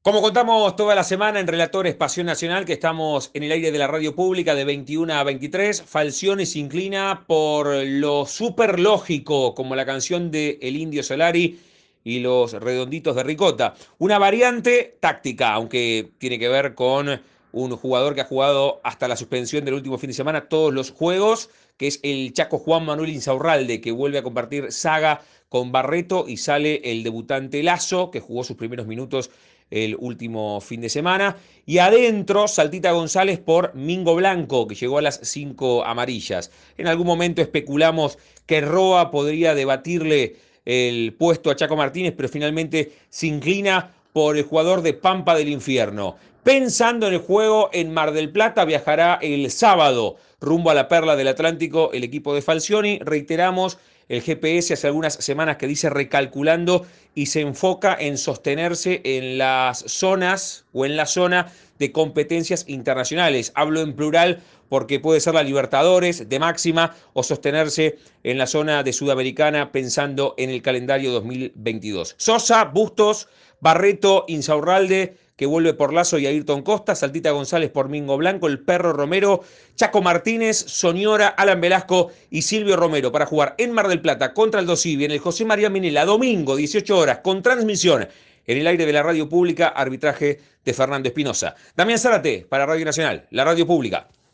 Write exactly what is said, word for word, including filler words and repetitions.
Como contamos toda la semana en Relatores Pasión Nacional, que estamos en el aire de la radio pública de veintiuno a veintitrés, Falcioni se inclina por lo súper lógico, como la canción de El Indio Solari y los Redonditos de Ricota. Una variante táctica, aunque tiene que ver con un jugador que ha jugado hasta la suspensión del último fin de semana todos los juegos, que es el Chaco Juan Manuel Insaurralde, que vuelve a compartir saga con Barreto y sale el debutante Lazo, que jugó sus primeros minutos el último fin de semana. Y adentro, Saltita González por Mingo Blanco, que llegó a las cinco amarillas. En algún momento especulamos que Roa podría debatirle el puesto a Chaco Martínez, pero finalmente se inclina por el jugador de Pampa del Infierno. Pensando en el juego en Mar del Plata, viajará el sábado rumbo a la Perla del Atlántico el equipo de Falcioni. Reiteramos, el G P S hace algunas semanas que dice recalculando y se enfoca en sostenerse en las zonas o en la zona de competencias internacionales. Hablo en plural porque puede ser la Libertadores de máxima o sostenerse en la zona de Sudamericana pensando en el calendario dos mil veintidós. Sosa, Bustos, Barreto, Insaurralde, que vuelve por Lazo y Ayrton Costa, Saltita González por Mingo Blanco, el Perro Romero, Chaco Martínez, Soñora, Alan Velasco y Silvio Romero para jugar en Mar del Plata contra el Dosivi en el José María Minela, domingo, dieciocho horas, con transmisión en el aire de la radio pública, arbitraje de Fernando Espinosa. Damián Zárate para Radio Nacional, la radio pública.